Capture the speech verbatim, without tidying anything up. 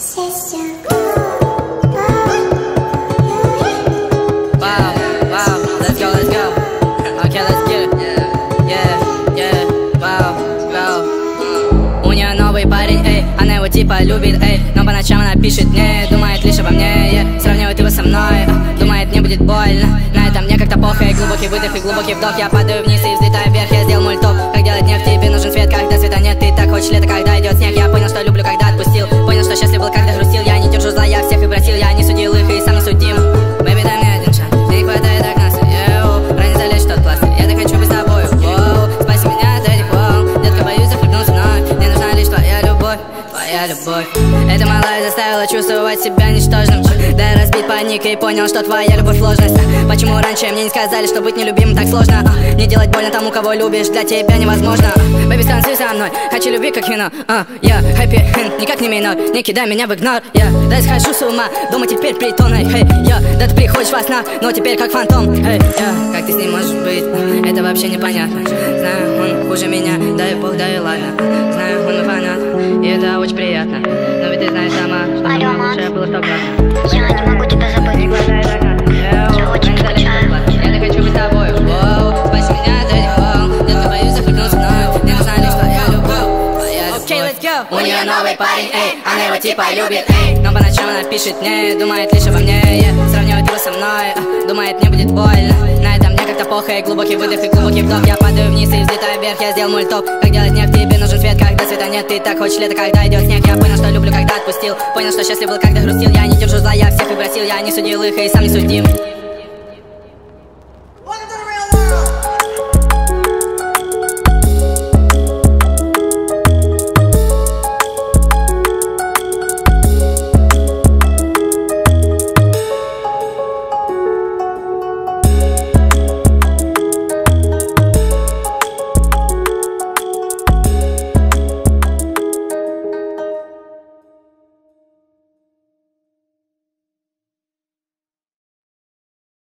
Wow, wow, let's go, let's go. Okay, let's get it. Yeah, yeah, wow, wow. У нее новый парень, эй, она его типа любит, эй, но по ночам она пишет мне, думает лишь обо мне, yeah. Сравнивает его со мной, думает, мне будет больно. На этом мне как-то похуй, глубокий выдох и глубокий вдох. Я падаю вниз и взлетаю вверх, я сделал мультов. Как делать нефть, тебе нужен свет, когда света нет. Ты так хочешь лето, когда идет снег. Я понял, что люблю, когда отпустил. Понял, что счастлив был, когда грустил. Я не держу зла, я всех и бросил. Я не судил их и сам не судим. Бэби, дай мне один шанс, мне не хватает так нас. Йоу, ранее залечь тот пластырь. Я так хочу быть с тобой, воу. Спаси меня от этих волн. Детка, боюсь захлебнуться вновь. Мне нужна лишь твоя любовь, твоя любовь. Эта малая заставила чувствовать себя ничтожным. Да я разбит паник и понял, что твоя любовь сложность. Почему раньше мне не сказали, что быть нелюбимым так сложно? а, Не делать больно тому, кого любишь, для тебя невозможно. Бэби, станцуй со мной, хочу любви как вино. а, Я happy end, никак не минор. Не кидай меня в игнор, я да я схожу с ума. Дома теперь притонной, хей, я да ты приходишь во снах, но теперь как фантом, эй, я как ты с ним можешь быть, это вообще непонятно. Знаю, он хуже меня, да и бог, да и ладно. Знаю, он мой фанат, и это очень приятно. Но ведь ты знаешь сама, что Алло, нам лучше было стократно. Я не могу тебя забыть. Не хватает так нас. Я очень скучаю. Я так хочу быть с тобой, воу. Спаси меня от этих волн. Детка, боюсь захлебнуться вновь. Мне нужна лишь твоя любовь, твоя любовь. Okay, let's go. У нее новый парень, эй, она его типа любит, эй. Но по ночам она пишет мне, думает лишь обо мне, yeah. Сравнивает его со мной, а, думает, мне будет больно. На этом мне как-то похуй, глубокий выдох и глубокий вдох. Я падаю вниз и взлетаю вверх, я сделал мультов. Как делать нефть, тебе нужен свет, когда света нет. Ты так хочешь лето, когда идет снег. Я понял, что люблю, когда отпустил. Понял, что счастлив был, когда грустил. Я не держу зла, я всех и бросил. Я не судил их и сам не судим.